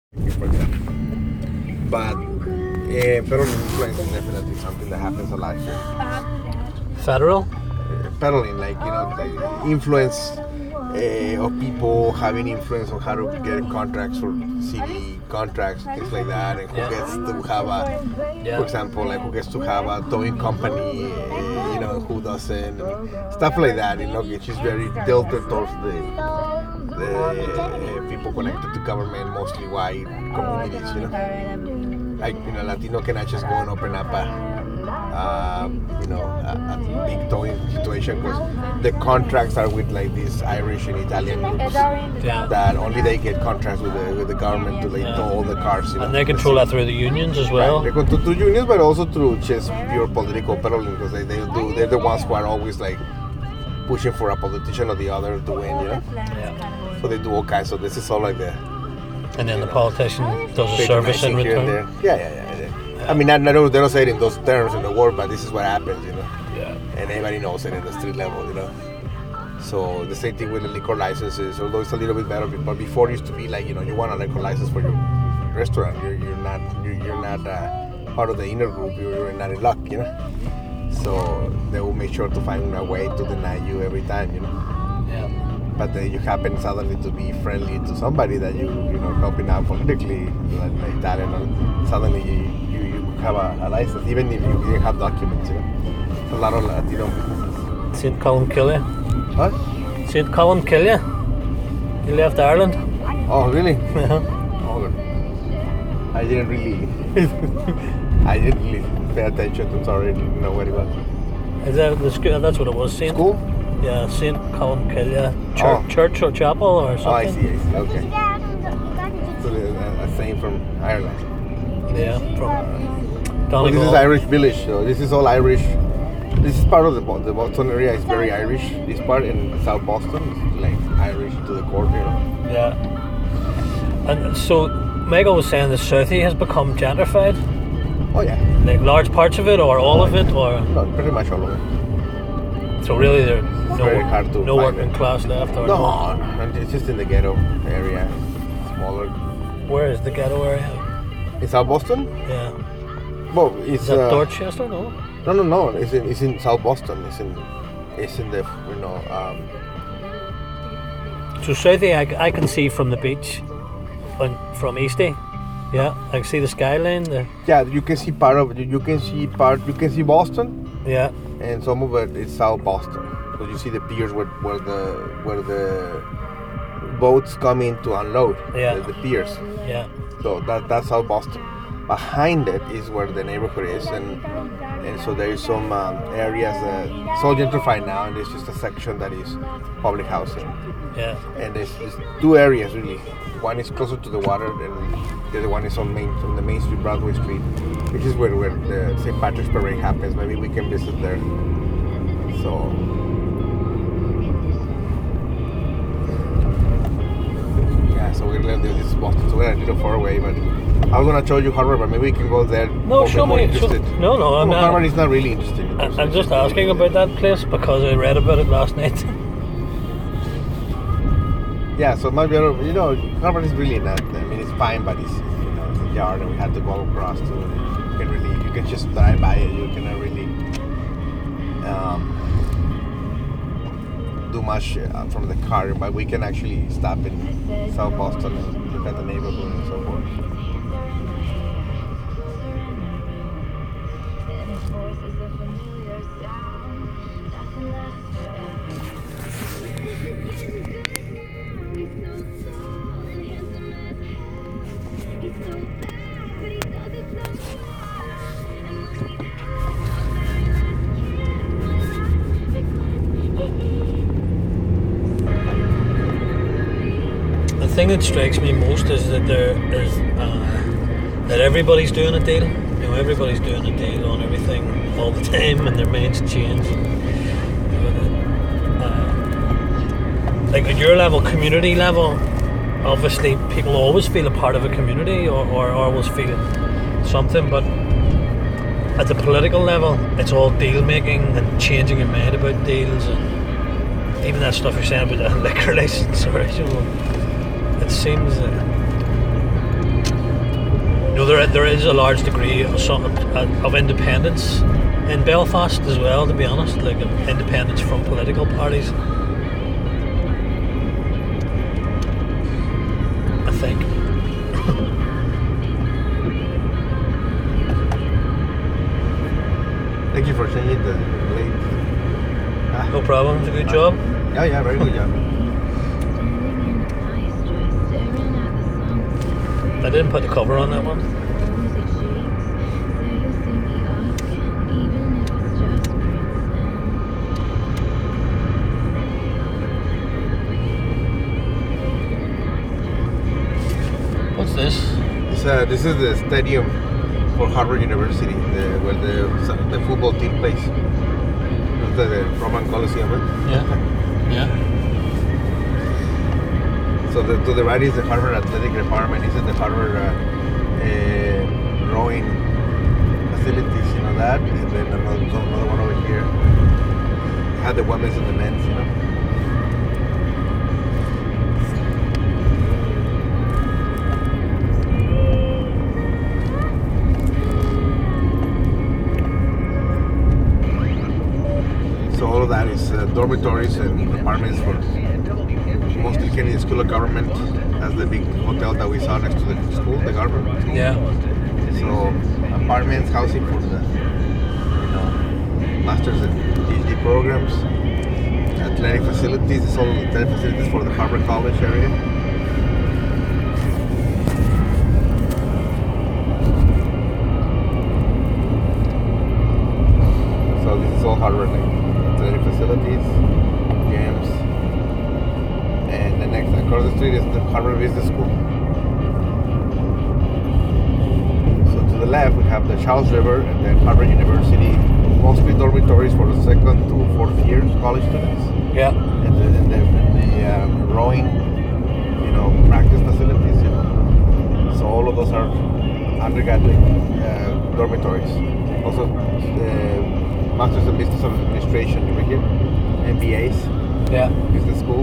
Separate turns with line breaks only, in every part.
for that. But peddling influence is definitely something that happens a lot here.
Federal?
Peddling, like influence of people having influence on how to get contracts for city contracts, things like that, and who gets to have for example, like who gets to have a towing company, who doesn't, and stuff like that. It's just very tilted towards the people connected to government, mostly white communities. Like Latino cannot just go and open up a big towing situation because the contracts are with like these Irish and Italian groups that only they get contracts with the government to tow all the cars.
And they control that through the unions as well.
Right. They control through unions, but also through just pure political peddling because they're the ones who are always like pushing for a politician or the other to win. So they do all kinds of. This is all like the.
And then the politician does a service in return.
Yeah. I mean, they don't say it in those terms in the word, but this is what happens,
Yeah.
And everybody knows it in the street level, So the same thing with the liquor licenses, although it's a little bit better. But before it used to be like, you want a liquor license for your restaurant. You're not part of the inner group. You're not in luck, So they will make sure to find a way to deny you every time,
Yeah.
But then you happen suddenly to be friendly to somebody that you helping out politically, like Italian, and suddenly you have a license, even if you didn't have documents. A lot of Latino.
St. Colin kill you?
What?
St. Colin kill you? He left Ireland.
Oh, really?
Yeah.
Oh, I didn't really pay attention. I'm sorry, I didn't know what it was.
Is that the school? That's what it was.
School?
Yeah, St. Colin Killia Church or Chapel or something.
Oh, I see. Okay. So a saint from Ireland.
Yeah, from Donegal.
Well, this is Irish village, so this is all Irish. This is part of the Boston area. Is very Irish. This part in South Boston is like Irish to the core,
Yeah. And so, Megan was saying the Southie has become gentrified.
Oh yeah.
Like large parts of it, or all of it, or
no, pretty much all of it.
So really, there's no working class left, or
no, it's just in the ghetto area, smaller.
Where is the ghetto area?
In South Boston?
Yeah.
Well, it's
is that Dorchester? No.
No. It's in South Boston. It's in the
So Southie, I can see from the beach, from Eastie. Yeah, I can see the skyline.
Yeah, you can see part of it. You can see Boston.
Yeah.
And some of it is South Boston. So you see the piers where the boats come in to unload.
Yeah.
The piers.
Yeah.
So that's South Boston. Behind it is where the neighborhood is, and so there is some areas that it's all gentrified now, and there's just a section that is public housing.
Yeah.
And there's two areas really. One is closer to the water, and the other one is on the Main Street, Broadway Street, which is where the St. Patrick's Parade happens. Maybe we can visit there. So. Yeah, so we're gonna do this Boston. So we're a little far away, but I was gonna show you Harvard, but maybe we can go there.
No, show me. No, I'm not.
Harvard is not really interested.
I'm just asking about that place because I read about it last night.
Yeah, so maybe Harvard is really not. I mean, it's fine, but it's it's a yard, and we had to go across to it. You can just drive by it. You cannot really do much from the car, but we can actually stop in South Boston and look at the neighborhood and so forth.
The thing that strikes me most is that that everybody's doing a deal. Everybody's doing a deal on everything all the time, and their minds change. Like at your level, community level, obviously people always feel a part of a community or always feel something, but at the political level, it's all deal making and changing your mind about deals, and even that stuff you're saying about the liquor license, or it seems there is a large degree of independence in Belfast as well, to be honest, like independence from political parties, I think.
Thank you for changing the blade.
No problem, it's a good job.
Yeah, very good job.
I didn't put the cover on that one. What's this?
This is the stadium for Harvard University, where the football team plays. It's the Roman Coliseum.
Yeah.
So to the right is the Harvard Athletic Department. This is the Harvard rowing facilities, you know that, and then another one over here. Had the women's and the men's, you know. So all of that is dormitories and apartments for mostly Kennedy School of Government. That's the big hotel that we saw next to the school, the government school.
Yeah.
So apartments, housing for the masters and PhD programs, athletic facilities. It's all athletic facilities for the Harvard College area. So this is all Harvard, like athletic facilities, gyms. And the next across the street is the Harvard Business School. So to the left we have the Charles River and then Harvard University, mostly dormitories for the second to fourth year college students.
Yeah.
And the rowing, practice facilities. So all of those are undergraduate dormitories. Also, Masters in Business Administration over here, MBAs.
Yeah.
Business school.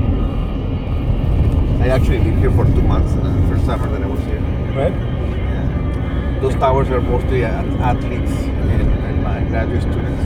I actually lived here for 2 months in the first summer that I was here.
Right.
Yeah. Those towers are mostly athletes and my graduate students.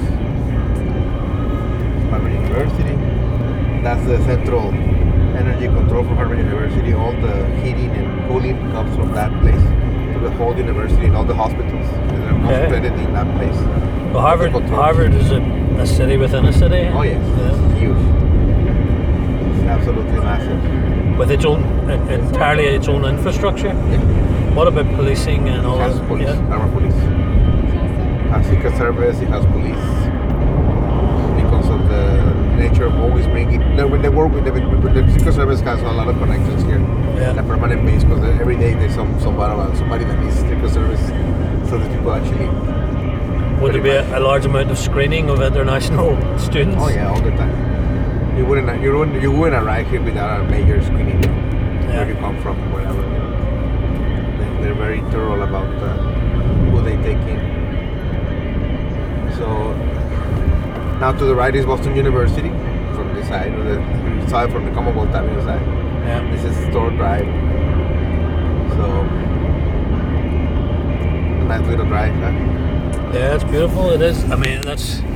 Harvard University. That's the central energy control for Harvard University. All the heating and cooling comes from that place to the whole university and all the hospitals. They're concentrated in that place.
Well, Harvard is a city within a city.
Oh yes,
Yeah.
it's huge. It's absolutely massive.
With its own, entirely its own infrastructure.
Yeah.
What about policing and all
It has
that?
police,
Yeah.
armed police. It has Secret Service, it has police. Because of the nature of always bringing, when they work with the Secret Service has a lot of connections here.
Yeah.
On a permanent base, because every day there's somebody that needs Secret Service. So the people actually.
Would there be a large amount of screening of international students?
Oh yeah, all the time. You wouldn't arrive here without a major screening. Where you come from, whatever. They're very thorough about who they take in. So now to the right is Boston University from this side, or the side from the Commonwealth Avenue side.
Yeah.
This is Store Drive. So a nice little drive, huh?
Yeah, it's beautiful. It is. I mean, that's